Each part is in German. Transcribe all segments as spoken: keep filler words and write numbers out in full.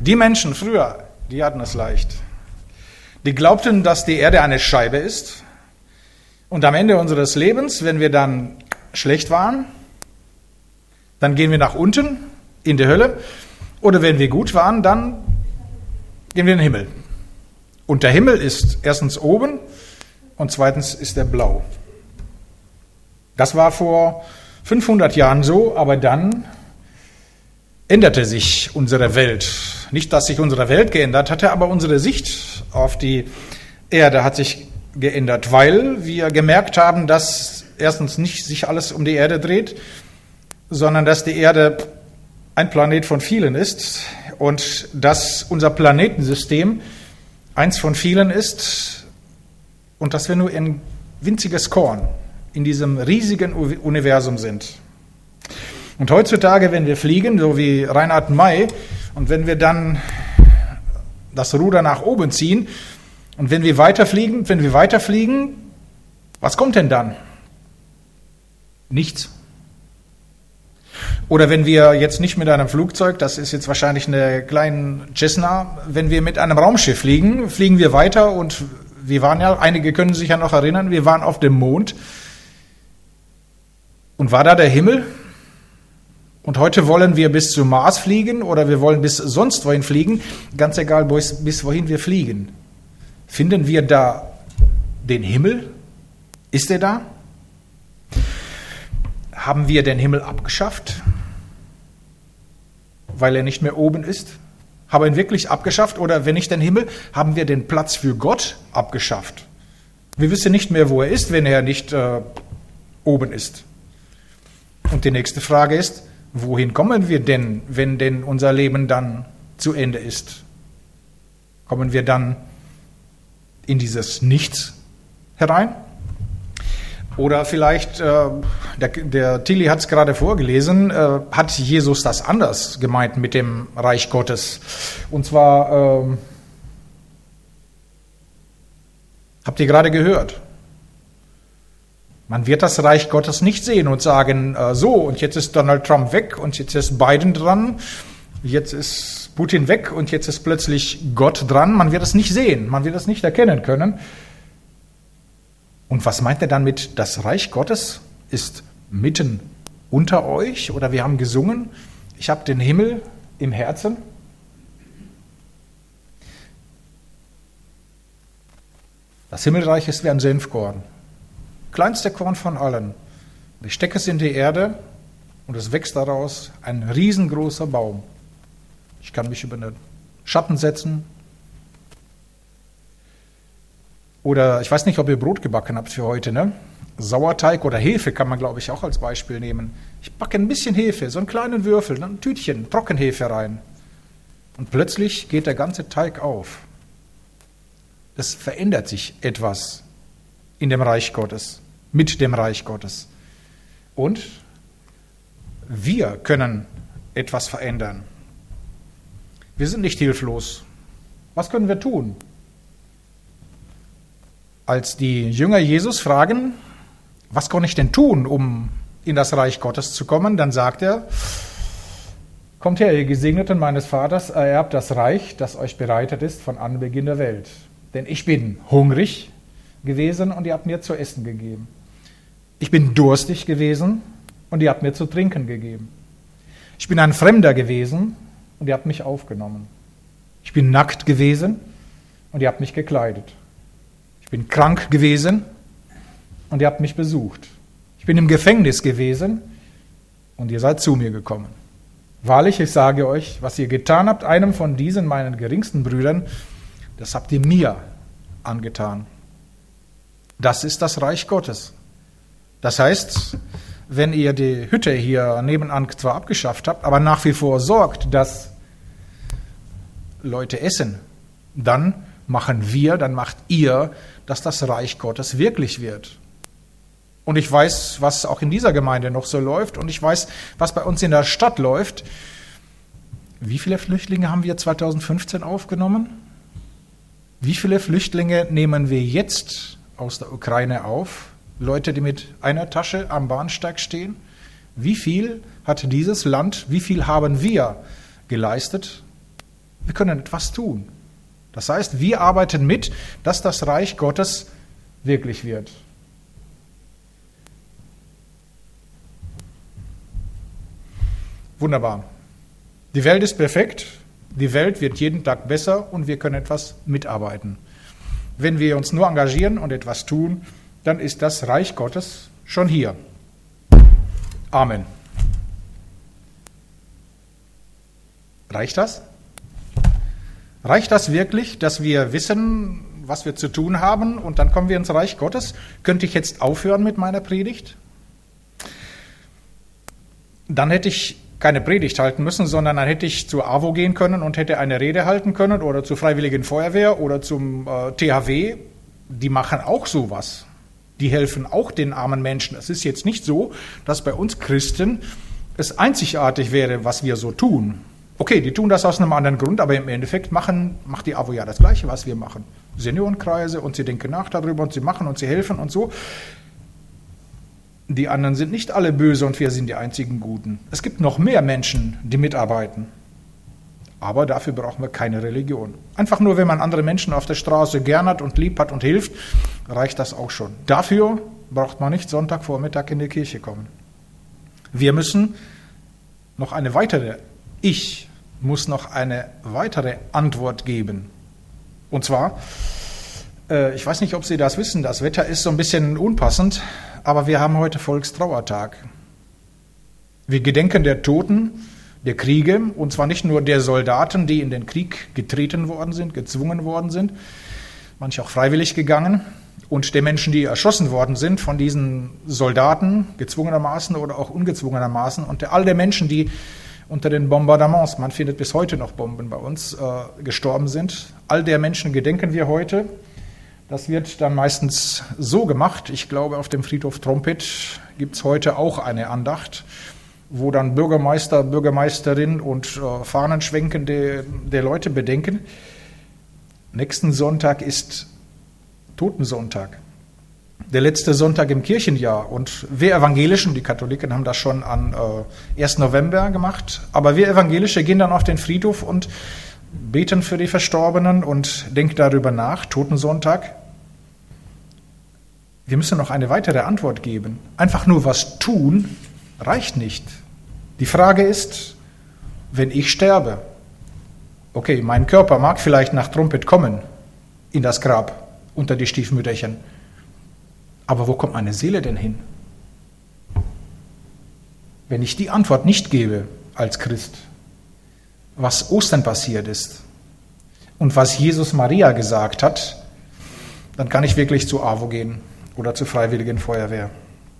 Die Menschen früher, die hatten es leicht. Die glaubten, dass die Erde eine Scheibe ist. Und am Ende unseres Lebens, wenn wir dann schlecht waren, dann gehen wir nach unten in die Hölle. Oder wenn wir gut waren, dann gehen wir in den Himmel. Und der Himmel ist erstens oben und zweitens ist er blau. Das war vor fünfhundert Jahren so, aber dann änderte sich unsere Welt. Nicht, dass sich unsere Welt geändert hatte, aber unsere Sicht auf die Erde hat sich geändert, weil wir gemerkt haben, dass erstens nicht sich alles um die Erde dreht, sondern dass die Erde ein Planet von vielen ist und dass unser Planetensystem eins von vielen ist und dass wir nur ein winziges Korn in diesem riesigen Universum sind. Und heutzutage, wenn wir fliegen, so wie Reinhard May, und wenn wir dann das Ruder nach oben ziehen und wenn wir weiterfliegen, wenn wir weiterfliegen, was kommt denn dann? Nichts. Oder wenn wir jetzt nicht mit einem Flugzeug, das ist jetzt wahrscheinlich eine kleine Cessna, wenn wir mit einem Raumschiff fliegen, fliegen wir weiter und wir waren ja, einige können sich ja noch erinnern, wir waren auf dem Mond. Und war da der Himmel? Und heute wollen wir bis zum Mars fliegen oder wir wollen bis sonst wohin fliegen, ganz egal bis wohin wir fliegen. Finden wir da den Himmel? Ist er da? Haben wir den Himmel abgeschafft, weil er nicht mehr oben ist? Haben wir ihn wirklich abgeschafft? Oder wenn nicht den Himmel, haben wir den Platz für Gott abgeschafft? Wir wissen nicht mehr, wo er ist, wenn er nicht äh, oben ist. Und die nächste Frage ist, wohin kommen wir denn, wenn denn unser Leben dann zu Ende ist? Kommen wir dann in dieses Nichts herein? Oder vielleicht, äh, der, der Tilly hat es gerade vorgelesen, äh, hat Jesus das anders gemeint mit dem Reich Gottes? Und zwar, äh, habt ihr gerade gehört, man wird das Reich Gottes nicht sehen und sagen, äh, so, und jetzt ist Donald Trump weg und jetzt ist Biden dran, jetzt ist Putin weg und jetzt ist plötzlich Gott dran. Man wird es nicht sehen, man wird es nicht erkennen können. Und was meint er dann mit, das Reich Gottes ist mitten unter euch? Oder wir haben gesungen, ich habe den Himmel im Herzen. Das Himmelreich ist wie ein Senfkorn. Kleinster Korn von allen. Ich stecke es in die Erde und es wächst daraus ein riesengroßer Baum. Ich kann mich über den Schatten setzen. Oder ich weiß nicht, ob ihr Brot gebacken habt für heute, ne? Sauerteig oder Hefe kann man, glaube ich, auch als Beispiel nehmen. Ich backe ein bisschen Hefe, so einen kleinen Würfel, ein Tütchen, Trockenhefe rein. Und plötzlich geht der ganze Teig auf. Es verändert sich etwas in dem Reich Gottes, mit dem Reich Gottes. Und wir können etwas verändern. Wir sind nicht hilflos. Was können wir tun? Als die Jünger Jesus fragen, was kann ich denn tun, um in das Reich Gottes zu kommen, dann sagt er, kommt her, ihr Gesegneten meines Vaters, ererbt das Reich, das euch bereitet ist von Anbeginn der Welt. Denn ich bin hungrig gewesen und ihr habt mir zu essen gegeben. Ich bin durstig gewesen und ihr habt mir zu trinken gegeben. Ich bin ein Fremder gewesen und ihr habt mich aufgenommen. Ich bin nackt gewesen und ihr habt mich gekleidet. Ich bin krank gewesen und ihr habt mich besucht. Ich bin im Gefängnis gewesen und ihr seid zu mir gekommen. Wahrlich, ich sage euch, was ihr getan habt, einem von diesen meinen geringsten Brüdern, das habt ihr mir angetan. Das ist das Reich Gottes. Das heißt, wenn ihr die Hütte hier nebenan zwar abgeschafft habt, aber nach wie vor sorgt, dass Leute essen, dann machen wir, dann macht ihr, dass das Reich Gottes wirklich wird. Und ich weiß, was auch in dieser Gemeinde noch so läuft und ich weiß, was bei uns in der Stadt läuft. Wie viele Flüchtlinge haben wir zweitausendfünfzehn aufgenommen? Wie viele Flüchtlinge nehmen wir jetzt aus der Ukraine auf? Leute, die mit einer Tasche am Bahnsteig stehen? Wie viel hat dieses Land, wie viel haben wir geleistet? Wir können etwas tun. Das heißt, wir arbeiten mit, dass das Reich Gottes wirklich wird. Wunderbar. Die Welt ist perfekt, die Welt wird jeden Tag besser und wir können etwas mitarbeiten. Wenn wir uns nur engagieren und etwas tun, dann ist das Reich Gottes schon hier. Amen. Reicht das? Reicht das wirklich, dass wir wissen, was wir zu tun haben und dann kommen wir ins Reich Gottes? Könnte ich jetzt aufhören mit meiner Predigt? Dann hätte ich keine Predigt halten müssen, sondern dann hätte ich zur A W O gehen können und hätte eine Rede halten können oder zur Freiwilligen Feuerwehr oder zum äh, T H W. Die machen auch sowas. Die helfen auch den armen Menschen. Es ist jetzt nicht so, dass bei uns Christen es einzigartig wäre, was wir so tun. Okay, die tun das aus einem anderen Grund, aber im Endeffekt machen, macht die A W O ja das Gleiche, was wir machen. Seniorenkreise und sie denken nach darüber und sie machen und sie helfen und so. Die anderen sind nicht alle böse und wir sind die einzigen Guten. Es gibt noch mehr Menschen, die mitarbeiten. Aber dafür brauchen wir keine Religion. Einfach nur, wenn man andere Menschen auf der Straße gern hat und lieb hat und hilft, reicht das auch schon. Dafür braucht man nicht Sonntagvormittag in die Kirche kommen. Wir müssen noch eine weitere, ich muss noch eine weitere Antwort geben. Und zwar, äh, ich weiß nicht, ob Sie das wissen, das Wetter ist so ein bisschen unpassend, aber wir haben heute Volkstrauertag. Wir gedenken der Toten der Kriege, und zwar nicht nur der Soldaten, die in den Krieg getreten worden sind, gezwungen worden sind, manche auch freiwillig gegangen, und der Menschen, die erschossen worden sind von diesen Soldaten, gezwungenermaßen oder auch ungezwungenermaßen, und der, all der Menschen, die unter den Bombardements, man findet bis heute noch Bomben bei uns, äh, gestorben sind. All der Menschen gedenken wir heute. Das wird dann meistens so gemacht. Ich glaube, auf dem Friedhof Trompet gibt es heute auch eine Andacht, wo dann Bürgermeister, Bürgermeisterin und äh, Fahnenschwenkende der Leute bedenken. Nächsten Sonntag ist Totensonntag, der letzte Sonntag im Kirchenjahr. Und wir Evangelischen, die Katholiken haben das schon am äh, ersten November gemacht, aber wir Evangelische gehen dann auf den Friedhof und beten für die Verstorbenen und denken darüber nach, Totensonntag. Wir müssen noch eine weitere Antwort geben. Einfach nur was tun reicht nicht. Die Frage ist, wenn ich sterbe, okay, mein Körper mag vielleicht nach Trompet kommen, in das Grab, unter die Stiefmütterchen, aber wo kommt meine Seele denn hin? Wenn ich die Antwort nicht gebe als Christ, was Ostern passiert ist und was Jesus Maria gesagt hat, dann kann ich wirklich zu A W O gehen oder zur Freiwilligen Feuerwehr.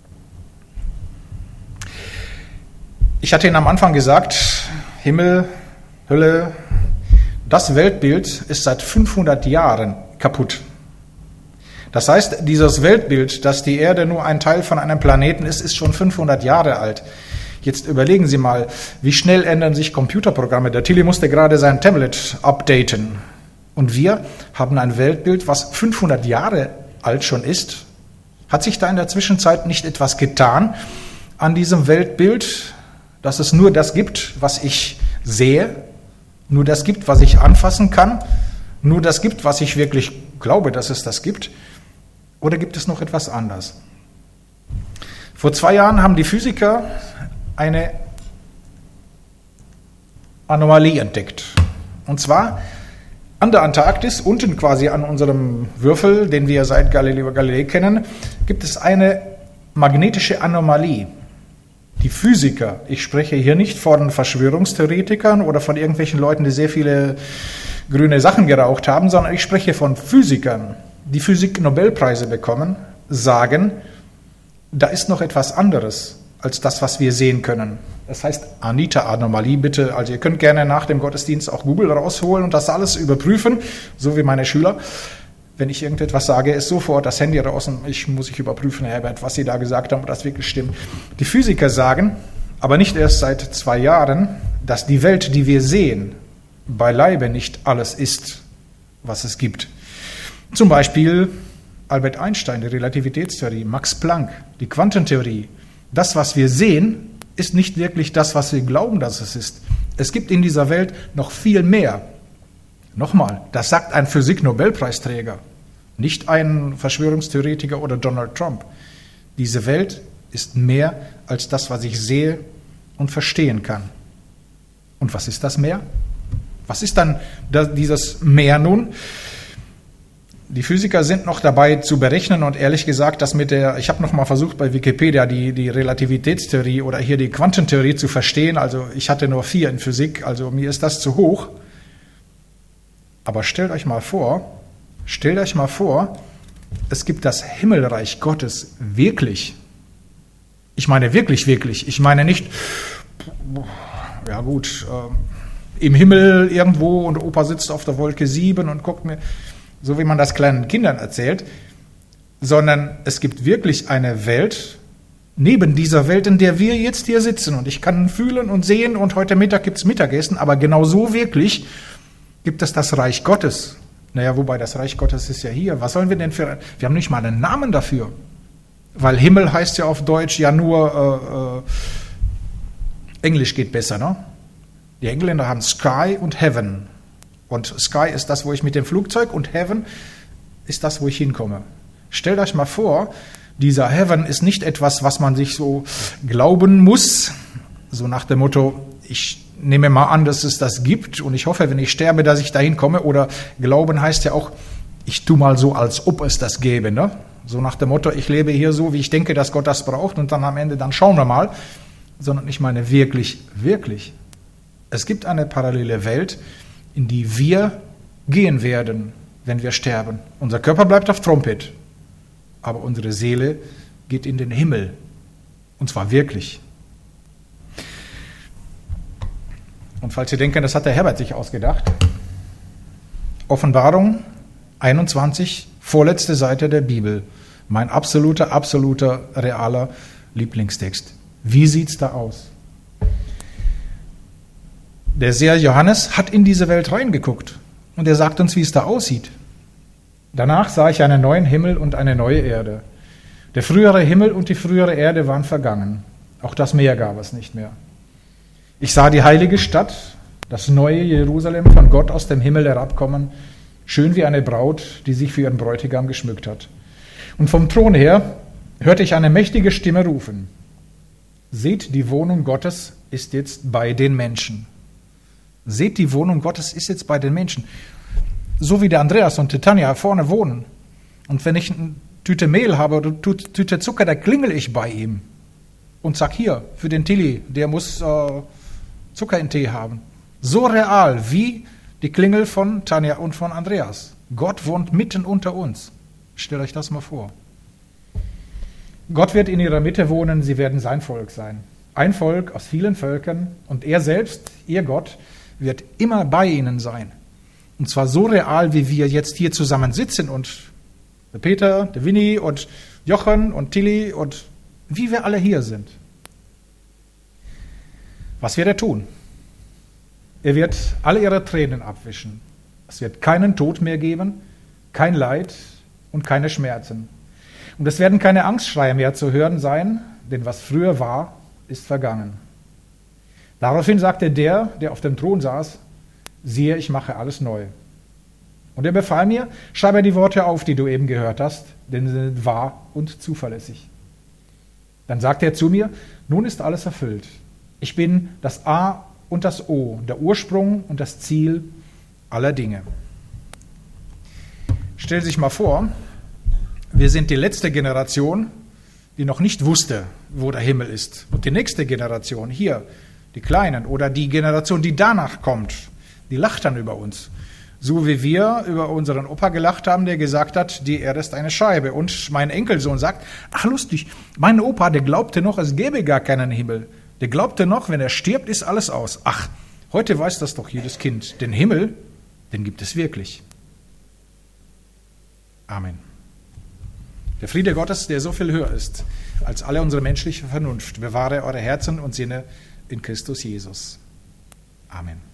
Ich hatte Ihnen am Anfang gesagt, Himmel, Hölle, das Weltbild ist seit fünfhundert Jahren kaputt. Das heißt, dieses Weltbild, dass die Erde nur ein Teil von einem Planeten ist, ist schon fünfhundert Jahre alt. Jetzt überlegen Sie mal, wie schnell ändern sich Computerprogramme. Der Tilly musste gerade sein Tablet updaten. Und wir haben ein Weltbild, was fünfhundert Jahre alt schon ist. Hat sich da in der Zwischenzeit nicht etwas getan an diesem Weltbild, dass es nur das gibt, was ich sehe, nur das gibt, was ich anfassen kann, nur das gibt, was ich wirklich glaube, dass es das gibt? Oder gibt es noch etwas anderes? Vor zwei Jahren haben die Physiker eine Anomalie entdeckt. Und zwar an der Antarktis, unten quasi an unserem Würfel, den wir seit Galileo Galilei kennen, gibt es eine magnetische Anomalie. Die Physiker, ich spreche hier nicht von Verschwörungstheoretikern oder von irgendwelchen Leuten, die sehr viele grüne Sachen geraucht haben, sondern ich spreche von Physikern, die Physik-Nobelpreise bekommen, sagen, da ist noch etwas anderes als das, was wir sehen können. Das heißt Anita-Anomalie, bitte. Also ihr könnt gerne nach dem Gottesdienst auch Google rausholen und das alles überprüfen, so wie meine Schüler. Wenn ich irgendetwas sage, ist sofort das Handy raus und ich muss ich überprüfen, Herr Herbert, was Sie da gesagt haben, ob das wirklich stimmt. Die Physiker sagen, aber nicht erst seit zwei Jahren, dass die Welt, die wir sehen, beileibe nicht alles ist, was es gibt. Zum Beispiel Albert Einstein, die Relativitätstheorie, Max Planck, die Quantentheorie. Das, was wir sehen, ist nicht wirklich das, was wir glauben, dass es ist. Es gibt in dieser Welt noch viel mehr, Nochmal, das sagt ein Physik-Nobelpreisträger, nicht ein Verschwörungstheoretiker oder Donald Trump. Diese Welt ist mehr als das, was ich sehe und verstehen kann. Und was ist das Meer? Was ist dann dieses Meer nun? Die Physiker sind noch dabei zu berechnen und ehrlich gesagt, das mit der, ich habe noch mal versucht bei Wikipedia die, die Relativitätstheorie oder hier die Quantentheorie zu verstehen. Also ich hatte nur vier in Physik, also mir ist das zu hoch. Aber stellt euch mal vor, stellt euch mal vor, es gibt das Himmelreich Gottes wirklich. Ich meine wirklich, wirklich. Ich meine nicht, ja gut, äh, im Himmel irgendwo und Opa sitzt auf der Wolke sieben und guckt mir, so wie man das kleinen Kindern erzählt, sondern es gibt wirklich eine Welt neben dieser Welt, in der wir jetzt hier sitzen. Und ich kann fühlen und sehen und heute Mittag gibt es Mittagessen, aber genau so wirklich gibt es das Reich Gottes. Naja, wobei das Reich Gottes ist ja hier. Was sollen wir denn für... Wir haben nicht mal einen Namen dafür. Weil Himmel heißt ja auf Deutsch ja nur... Äh, äh, Englisch geht besser, ne? Die Engländer haben Sky und Heaven. Und Sky ist das, wo ich mit dem Flugzeug und Heaven ist das, wo ich hinkomme. Stellt euch mal vor, dieser Heaven ist nicht etwas, was man sich so glauben muss, so nach dem Motto, ich nehme mal an, dass es das gibt und ich hoffe, wenn ich sterbe, dass ich dahin komme. Oder Glauben heißt ja auch, ich tue mal so, als ob es das gäbe. Ne? So nach dem Motto, ich lebe hier so, wie ich denke, dass Gott das braucht und dann am Ende, dann schauen wir mal. Sondern ich meine wirklich, wirklich. Es gibt eine parallele Welt, in die wir gehen werden, wenn wir sterben. Unser Körper bleibt auf Trompet, aber unsere Seele geht in den Himmel. Und zwar wirklich. Und falls Sie denken, das hat der Herbert sich ausgedacht, Offenbarung einundzwanzig, vorletzte Seite der Bibel, mein absoluter, absoluter, realer Lieblingstext. Wie sieht's da aus? Der Seher Johannes hat in diese Welt reingeguckt und er sagt uns, wie es da aussieht. Danach sah ich einen neuen Himmel und eine neue Erde. Der frühere Himmel und die frühere Erde waren vergangen. Auch das Meer gab es nicht mehr. Ich sah die heilige Stadt, das neue Jerusalem von Gott aus dem Himmel herabkommen, schön wie eine Braut, die sich für ihren Bräutigam geschmückt hat. Und vom Thron her hörte ich eine mächtige Stimme rufen: Seht, die Wohnung Gottes ist jetzt bei den Menschen. Seht, die Wohnung Gottes ist jetzt bei den Menschen. So wie der Andreas und die Tanja vorne wohnen. Und wenn ich eine Tüte Mehl habe oder eine Tüte Zucker, da klingel ich bei ihm und sag, hier, für den Tilly, der muss äh, Zucker in Tee haben. So real wie die Klingel von Tanja und von Andreas. Gott wohnt mitten unter uns. Stellt euch das mal vor. Gott wird in ihrer Mitte wohnen, sie werden sein Volk sein. Ein Volk aus vielen Völkern und er selbst, ihr Gott, wird immer bei ihnen sein. Und zwar so real, wie wir jetzt hier zusammen sitzen und der Peter, der Winnie und Jochen und Tilly und wie wir alle hier sind. Was wird er tun? Er wird alle ihre Tränen abwischen. Es wird keinen Tod mehr geben, kein Leid und keine Schmerzen. Und es werden keine Angstschreie mehr zu hören sein, denn was früher war, ist vergangen. Daraufhin sagte der, der auf dem Thron saß, siehe, ich mache alles neu. Und er befahl mir, schreibe die Worte auf, die du eben gehört hast, denn sie sind wahr und zuverlässig. Dann sagte er zu mir, nun ist alles erfüllt. Ich bin das A und das O, der Ursprung und das Ziel aller Dinge. Stell sich mal vor, wir sind die letzte Generation, die noch nicht wusste, wo der Himmel ist. Und die nächste Generation, hier, die Kleinen oder die Generation, die danach kommt, die lacht dann über uns. So wie wir über unseren Opa gelacht haben, der gesagt hat, die Erde ist eine Scheibe. Und mein Enkelsohn sagt, ach lustig, mein Opa, der glaubte noch, es gäbe gar keinen Himmel. Der glaubte noch, wenn er stirbt, ist alles aus. Ach, heute weiß das doch jedes Kind. Den Himmel, den gibt es wirklich. Amen. Der Friede Gottes, der so viel höher ist als alle unsere menschliche Vernunft, bewahre eure Herzen und Sinne in Christus Jesus. Amen.